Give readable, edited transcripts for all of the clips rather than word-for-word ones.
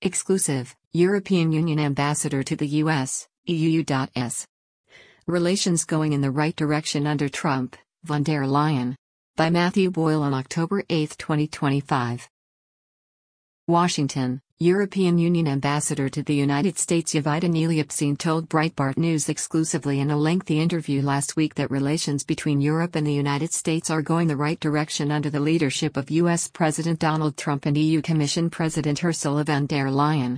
Exclusive, European Union Ambassador to the US, EU.s. Relations going in the right direction under Trump, von der Leyen. By Matthew Boyle on October 8, 2025. Washington, European Union Ambassador to the United States Yevgeny Nelyupsin told Breitbart News exclusively in a lengthy interview last week that relations between Europe and the United States are going the right direction under the leadership of US President Donald Trump and EU Commission President Ursula von der Leyen.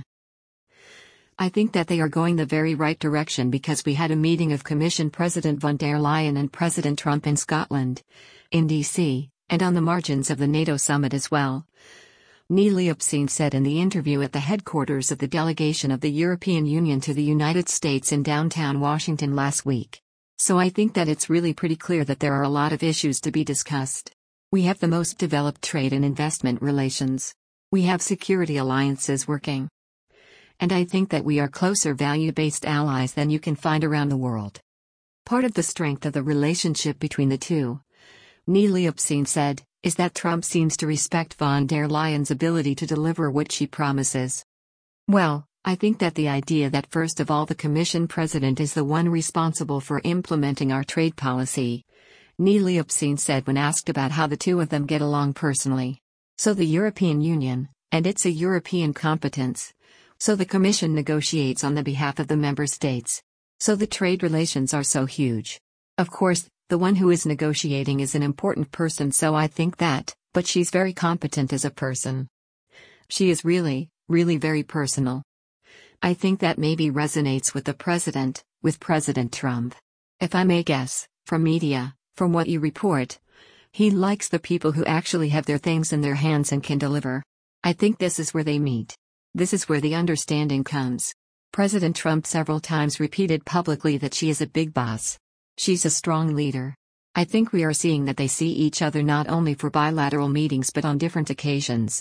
I think that they are going the very right direction because we had a meeting of Commission President von der Leyen and President Trump in Scotland, in DC, and on the margins of the NATO summit as well. Nelyupsin said in the interview at the headquarters of the delegation of the European Union to the United States in downtown Washington last week. So I think that it's really pretty clear that there are a lot of issues to be discussed. We have the most developed trade and investment relations. We have security alliances working. And I think that we are closer value-based allies than you can find around the world. Part of the strength of the relationship between the two, Nelyupsin said, is that Trump seems to respect von der Leyen's ability to deliver what she promises. Well, I think that the idea that first of all the Commission President is the one responsible for implementing our trade policy, Nelyupsin said when asked about how the two of them get along personally. So the European Union, and it's a European competence. So the Commission negotiates on the behalf of the member states. So the trade relations are so huge. Of course, the one who is negotiating is an important person, so I think that, but she's very competent as a person. She is really, really very personal. I think that maybe resonates with the president, with President Trump. If I may guess, from media, from what you report, he likes the people who actually have their things in their hands and can deliver. I think this is where they meet. This is where the understanding comes. President Trump several times repeated publicly that she is a big boss. She's a strong leader. I think we are seeing that they see each other not only for bilateral meetings but on different occasions.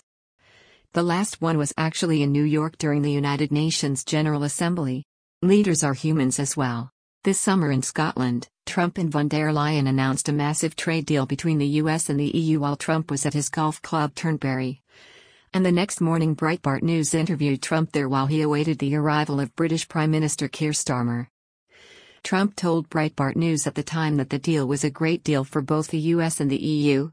The last one was actually in New York during the United Nations General Assembly. Leaders are humans as well. This summer in Scotland, Trump and von der Leyen announced a massive trade deal between the US and the EU while Trump was at his golf club Turnberry. And the next morning Breitbart News interviewed Trump there while he awaited the arrival of British Prime Minister Keir Starmer. Trump told Breitbart News at the time that the deal was a great deal for both the US and the EU.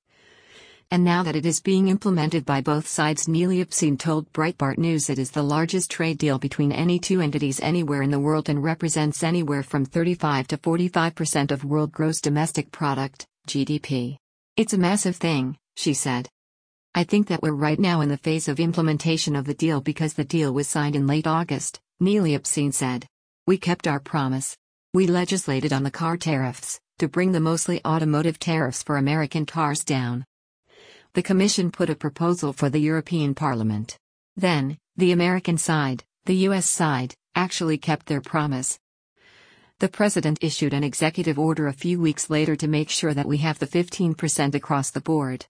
And now that it is being implemented by both sides, Nelyupsin told Breitbart News it is the largest trade deal between any two entities anywhere in the world and represents anywhere from 35 to 45% of world gross domestic product, GDP. It's a massive thing, she said. I think that we're right now in the phase of implementation of the deal because the deal was signed in late August, Nelyupsin said. We kept our promise. We legislated on the car tariffs, to bring the mostly automotive tariffs for American cars down. The Commission put a proposal for the European Parliament. Then, the American side, the US side, actually kept their promise. The President issued an executive order a few weeks later to make sure that we have the 15% across the board.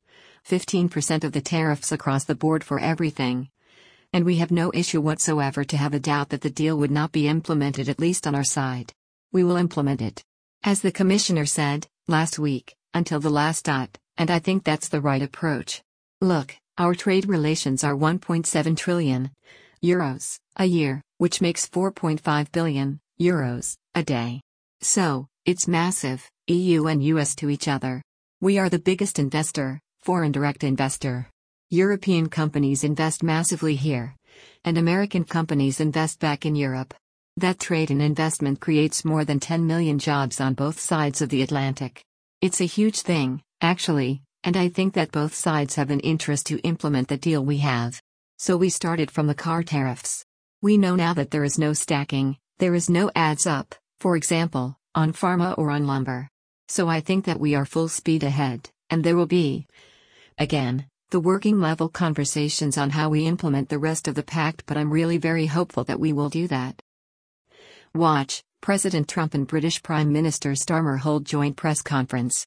15% of the tariffs across the board for everything. And we have no issue whatsoever to have a doubt that the deal would not be implemented, at least on our side. We will implement it. As the Commissioner said, last week, until the last dot, and I think that's the right approach. Look, our trade relations are 1.7 trillion euros a year, which makes 4.5 billion euros a day. So, it's massive, EU and US to each other. We are the biggest investor, foreign direct investor. European companies invest massively here. And American companies invest back in Europe. That trade and investment creates more than 10 million jobs on both sides of the Atlantic. It's a huge thing, actually, and I think that both sides have an interest to implement the deal we have. So we started from the car tariffs. We know now that there is no stacking, there is no adds up, for example, on pharma or on lumber. So I think that we are full speed ahead, and there will be, again, the working level conversations on how we implement the rest of the pact, but I'm really very hopeful that we will do that. Watch, President Trump and British Prime Minister Starmer hold joint press conference.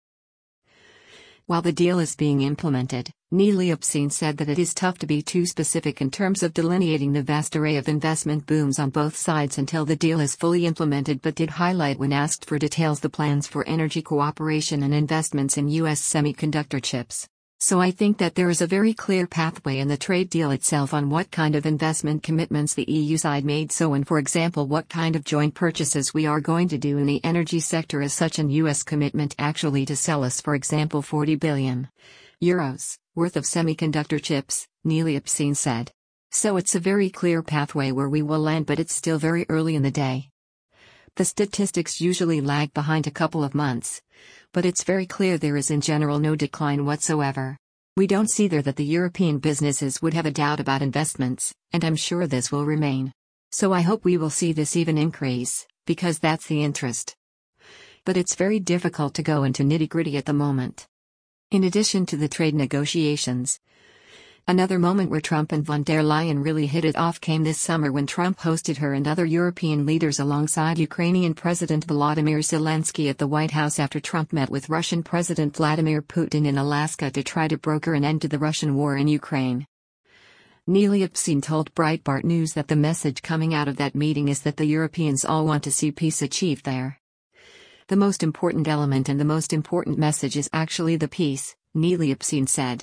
While the deal is being implemented, Nelyupsin said that it is tough to be too specific in terms of delineating the vast array of investment booms on both sides until the deal is fully implemented, but did highlight when asked for details the plans for energy cooperation and investments in U.S. semiconductor chips. So I think that there is a very clear pathway in the trade deal itself on what kind of investment commitments the EU side made, so and for example what kind of joint purchases we are going to do in the energy sector as such, an US commitment actually to sell us for example 40 billion euros worth of semiconductor chips, Neelie Epstein said. So it's a very clear pathway where we will land, but it's still very early in the day. The statistics usually lag behind a couple of months, but it's very clear there is in general no decline whatsoever. We don't see there that the European businesses would have a doubt about investments, and I'm sure this will remain. So I hope we will see this even increase, because that's the interest. But it's very difficult to go into nitty-gritty at the moment. In addition to the trade negotiations, another moment where Trump and von der Leyen really hit it off came this summer when Trump hosted her and other European leaders alongside Ukrainian President Volodymyr Zelensky at the White House after Trump met with Russian President Vladimir Putin in Alaska to try to broker an end to the Russian war in Ukraine. Neelie Epstein told Breitbart News that the message coming out of that meeting is that the Europeans all want to see peace achieved there. The most important element and the most important message is actually the peace, Neelie Epstein said.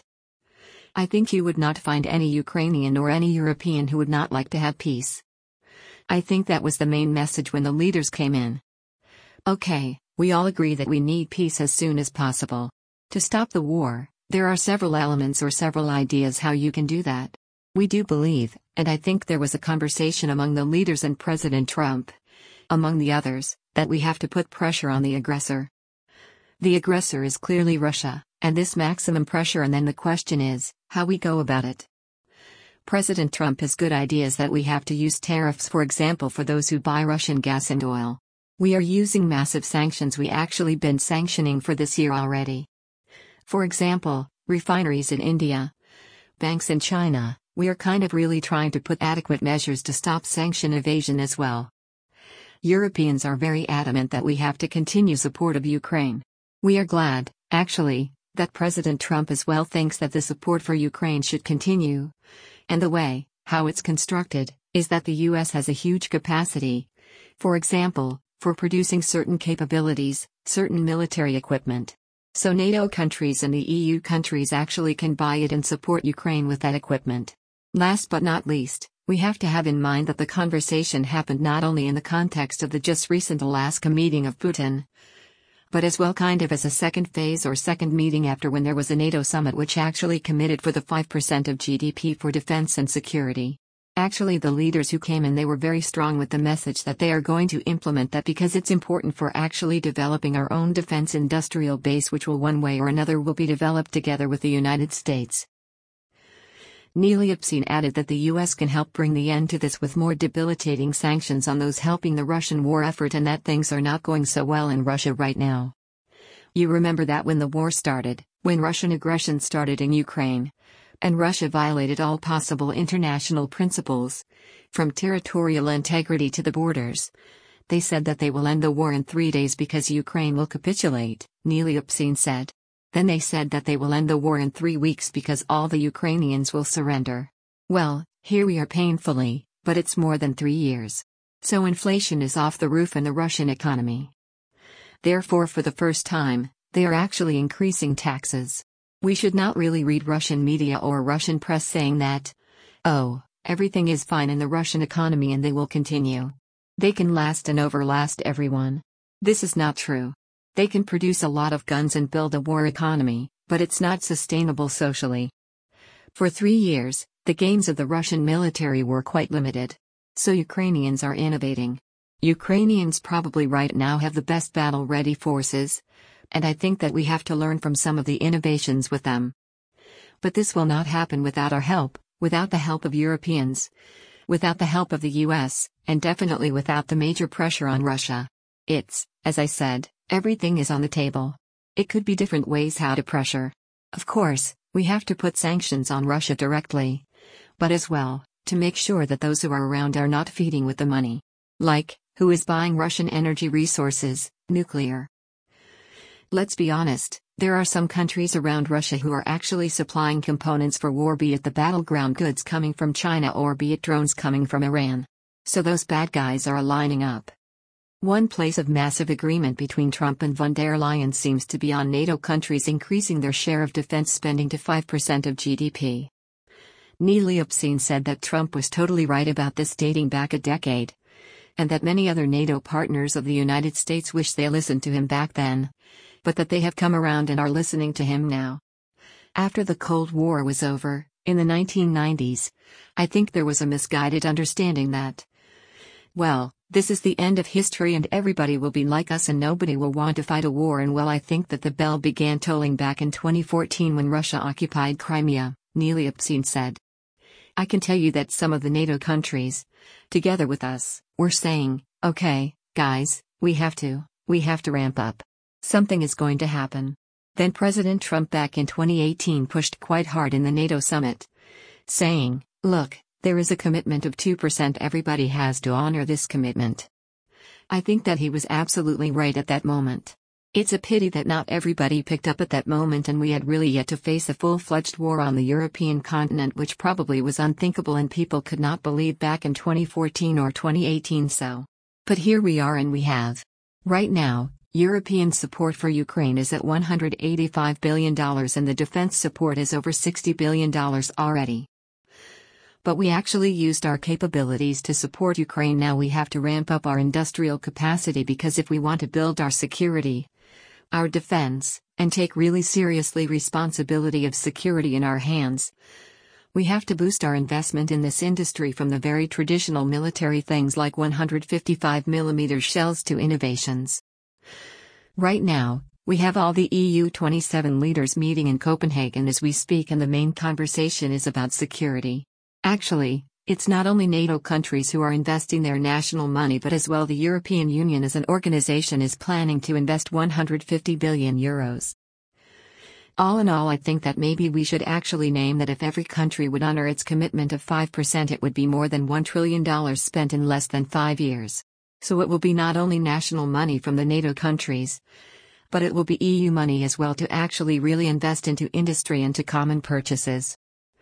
I think you would not find any Ukrainian or any European who would not like to have peace. I think that was the main message when the leaders came in. Okay, we all agree that we need peace as soon as possible. To stop the war, there are several elements or several ideas how you can do that. We do believe, and I think there was a conversation among the leaders and President Trump, among the others, that we have to put pressure on the aggressor. The aggressor is clearly Russia, and this maximum pressure, and then the question is, how we go about it. President Trump has good ideas that we have to use tariffs, for example, for those who buy Russian gas and oil. We are using massive sanctions we actually been sanctioning for this year already. For example, refineries in India, banks in China, we are kind of really trying to put adequate measures to stop sanction evasion as well. Europeans are very adamant that we have to continue support of Ukraine. We are glad, actually, that President Trump as well thinks that the support for Ukraine should continue. And the way, how it's constructed, is that the US has a huge capacity. For example, for producing certain capabilities, certain military equipment. So NATO countries and the EU countries actually can buy it and support Ukraine with that equipment. Last but not least, we have to have in mind that the conversation happened not only in the context of the just recent Alaska meeting of Putin, but as well kind of as a second phase or second meeting after when there was a NATO summit which actually committed for the 5% of GDP for defense and security. Actually, the leaders who came in, they were very strong with the message that they are going to implement that because it's important for actually developing our own defense industrial base, which will one way or another will be developed together with the United States. Neelie Epstein added that the US can help bring the end to this with more debilitating sanctions on those helping the Russian war effort, and that things are not going so well in Russia right now. You remember that when the war started, when Russian aggression started in Ukraine, and Russia violated all possible international principles, from territorial integrity to the borders. They said that they will end the war in 3 days because Ukraine will capitulate, Neelie Epstein said. Then they said that they will end the war in 3 weeks because all the Ukrainians will surrender. Well, here we are painfully, but it's more than 3 years. So inflation is off the roof in the Russian economy. Therefore, for the first time, they are actually increasing taxes. We should not really read Russian media or Russian press saying that, oh, everything is fine in the Russian economy and they will continue. They can last and overlast everyone. This is not true. They can produce a lot of guns and build a war economy, but it's not sustainable socially. For 3 years, the gains of the Russian military were quite limited. So Ukrainians are innovating. Ukrainians probably right now have the best battle-ready forces, and I think that we have to learn from some of the innovations with them. But this will not happen without our help, without the help of Europeans, without the help of the US, and definitely without the major pressure on Russia. It's, as I said, everything is on the table. It could be different ways how to pressure. Of course, we have to put sanctions on Russia directly. But as well, to make sure that those who are around are not feeding with the money. Like, who is buying Russian energy resources, nuclear. Let's be honest, there are some countries around Russia who are actually supplying components for war, be it the battleground goods coming from China or be it drones coming from Iran. So those bad guys are lining up. One place of massive agreement between Trump and von der Leyen seems to be on NATO countries increasing their share of defense spending to 5% of GDP. Neil Lipstein said that Trump was totally right about this dating back a decade, and that many other NATO partners of the United States wish they listened to him back then, but that they have come around and are listening to him now. After the Cold War was over, in the 1990s, I think there was a misguided understanding that, well, this is the end of history and everybody will be like us and nobody will want to fight a war, and well, I think that the bell began tolling back in 2014 when Russia occupied Crimea, Neil Lipstein said. I can tell you that some of the NATO countries, together with us, were saying, okay, guys, we have to ramp up. Something is going to happen. Then President Trump back in 2018 pushed quite hard in the NATO summit, saying, look, there is a commitment of 2%, everybody has to honor this commitment. I think that he was absolutely right at that moment. It's a pity that not everybody picked up at that moment and we had really yet to face a full-fledged war on the European continent, which probably was unthinkable and people could not believe back in 2014 or 2018 so. But here we are and we have. Right now, European support for Ukraine is at $185 billion and the defense support is over $60 billion already. But we actually used our capabilities to support Ukraine. Now we have to ramp up our industrial capacity because if we want to build our security, our defense, and take really seriously responsibility of security in our hands, we have to boost our investment in this industry from the very traditional military things like 155mm shells to innovations. Right now, we have all the EU 27 leaders meeting in Copenhagen as we speak, and the main conversation is about security. Actually, it's not only NATO countries who are investing their national money but as well the European Union as an organization is planning to invest 150 billion euros. All in all, I think that maybe we should actually name that if every country would honor its commitment of 5%, it would be more than $1 trillion spent in less than 5 years. So it will be not only national money from the NATO countries, but it will be EU money as well to actually really invest into industry and to common purchases.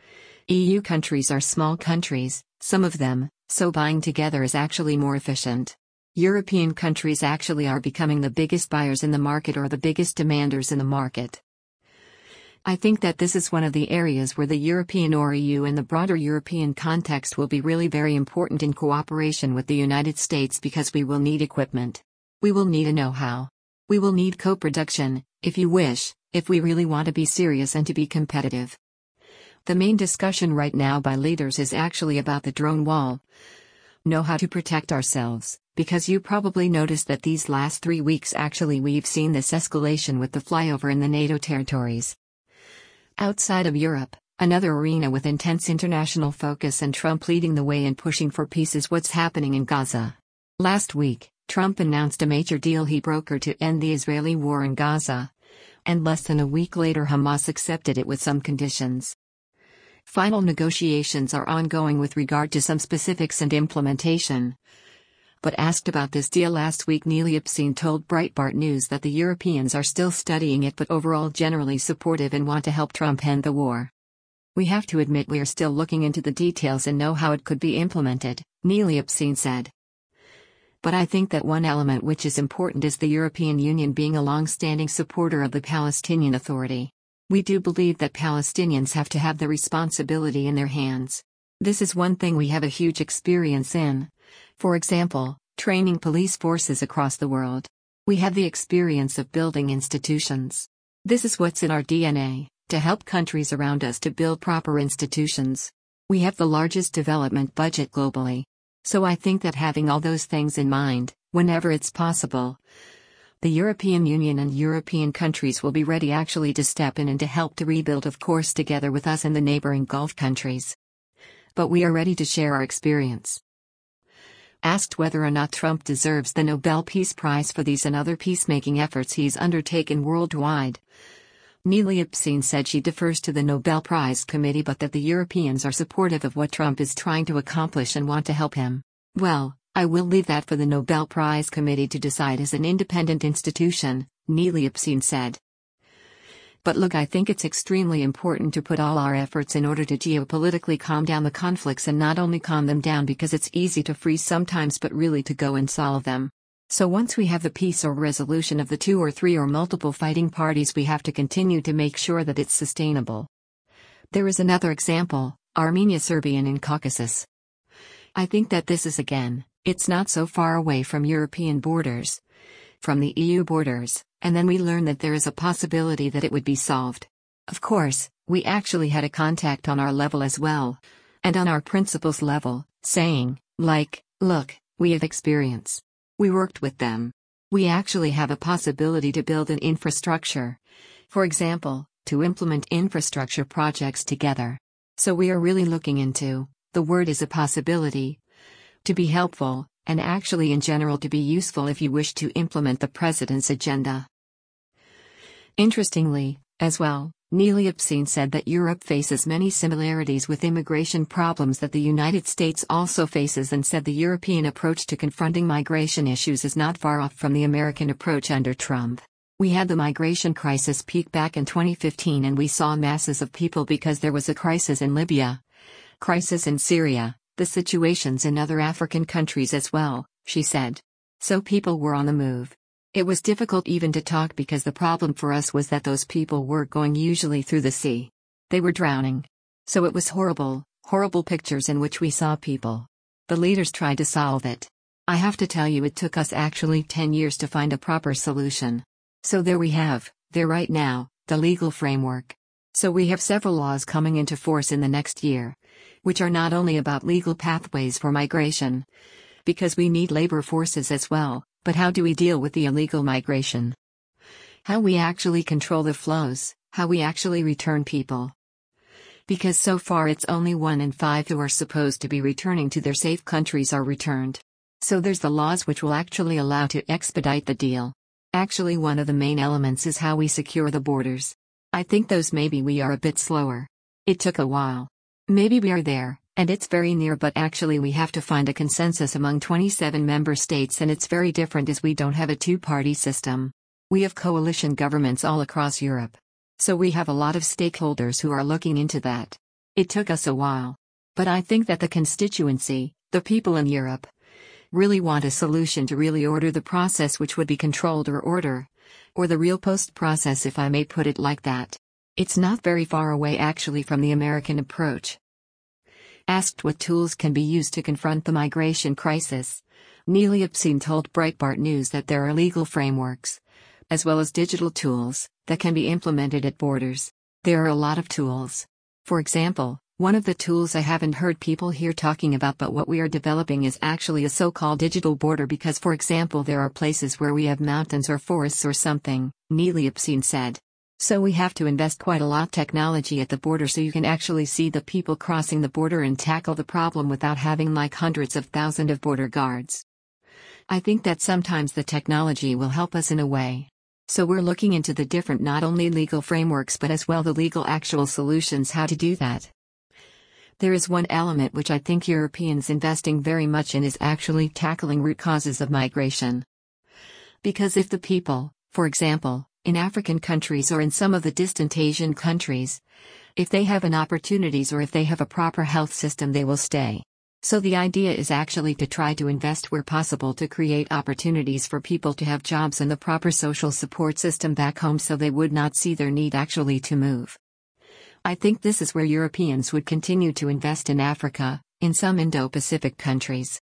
EU countries are small countries, some of them, so buying together is actually more efficient. European countries actually are becoming the biggest buyers in the market or the biggest demanders in the market. I think that this is one of the areas where the European or EU and the broader European context will be really very important in cooperation with the United States because we will need equipment. We will need a know-how. We will need co-production, if you wish, if we really want to be serious and to be competitive. The main discussion right now by leaders is actually about the drone wall. Know how to protect ourselves, because you probably noticed that these last 3 weeks actually we've seen this escalation with the flyover in the NATO territories. Outside of Europe, another arena with intense international focus and Trump leading the way in pushing for peace is what's happening in Gaza. Last week, Trump announced a major deal he brokered to end the Israeli war in Gaza, and less than a week later Hamas accepted it with some conditions. Final negotiations are ongoing with regard to some specifics and implementation. But asked about this deal last week, Neil Lipstein told Breitbart News that the Europeans are still studying it but overall generally supportive and want to help Trump end the war. We have to admit we are still looking into the details and know how it could be implemented, Neil Lipstein said. But I think that one element which is important is the European Union being a long-standing supporter of the Palestinian Authority. We do believe that Palestinians have to have the responsibility in their hands. This is one thing we have a huge experience in. For example, training police forces across the world. We have the experience of building institutions. This is what's in our DNA, to help countries around us to build proper institutions. We have the largest development budget globally. So I think that having all those things in mind, whenever it's possible, the European Union and European countries will be ready actually to step in and to help to rebuild, of course together with us and the neighboring Gulf countries. But we are ready to share our experience. Asked whether or not Trump deserves the Nobel Peace Prize for these and other peacemaking efforts he's undertaken worldwide, Neil Lipstein said she defers to the Nobel Prize Committee but that the Europeans are supportive of what Trump is trying to accomplish and want to help him. Well, I will leave that for the Nobel Prize Committee to decide as an independent institution, Neil Lipstein said. But look, I think it's extremely important to put all our efforts in order to geopolitically calm down the conflicts and not only calm them down because it's easy to freeze sometimes but really to go and solve them. So once we have the peace or resolution of the 2 or 3 or multiple fighting parties, we have to continue to make sure that it's sustainable. There is another example, Armenia, Serbian in Caucasus. I think that this is again, it's not so far away from European borders, from the EU borders, and then we learn that there is a possibility that it would be solved. Of course, we actually had a contact on our level as well, and on our principals level, saying, like, look, we have experience. We worked with them. We actually have a possibility to build an infrastructure. For example, to implement infrastructure projects together. So we are really looking into, the word is a possibility, to be helpful, and actually in general to be useful if you wish to implement the president's agenda. Interestingly, as well, Neil Epstein said that Europe faces many similarities with immigration problems that the United States also faces, and said the European approach to confronting migration issues is not far off from the American approach under Trump. We had the migration crisis peak back in 2015 and we saw masses of people because there was a crisis in Libya, crisis in Syria, the situations in other African countries as well, she said. So people were on the move. It was difficult even to talk because the problem for us was that those people were going usually through the sea. They were drowning. So it was horrible, horrible pictures in which we saw people. The leaders tried to solve it. I have to tell you, it took us actually 10 years to find a proper solution. So there we have, there right now, the legal framework. So we have several laws coming into force in the next year, which are not only about legal pathways for migration, because we need labor forces as well. But how do we deal with the illegal migration? How we actually control the flows, how we actually return people. Because so far it's only 1 in 5 who are supposed to be returning to their safe countries are returned. So there's the laws which will actually allow to expedite the deal. Actually, one of the main elements is how we secure the borders. I think those maybe we are a bit slower. It took a while. Maybe we are there. And it's very near, but actually we have to find a consensus among 27 member states, and it's very different as we don't have a two-party system. We have coalition governments all across Europe. So we have a lot of stakeholders who are looking into that. It took us a while. But I think that the constituency, the people in Europe, really want a solution to really order the process, which would be controlled or the real post process, if I may put it like that. It's not very far away actually from the American approach. Asked what tools can be used to confront the migration crisis, Neil Epstein told Breitbart News that there are legal frameworks, as well as digital tools, that can be implemented at borders. There are a lot of tools. For example, one of the tools I haven't heard people here talking about, but what we are developing is actually a so-called digital border, because for example there are places where we have mountains or forests or something, Neil Epstein said. So we have to invest quite a lot technology at the border so you can actually see the people crossing the border and tackle the problem without having like hundreds of thousands of border guards. I think that sometimes the technology will help us in a way. So we're looking into the different not only legal frameworks but as well the legal actual solutions how to do that. There is one element which I think Europeans investing very much in is actually tackling root causes of migration. Because if the people, for example, in African countries or in some of the distant Asian countries, if they have an opportunities or if they have a proper health system, they will stay. So the idea is actually to try to invest where possible to create opportunities for people to have jobs and the proper social support system back home so they would not see their need actually to move. I think this is where Europeans would continue to invest in Africa, in some Indo-Pacific countries.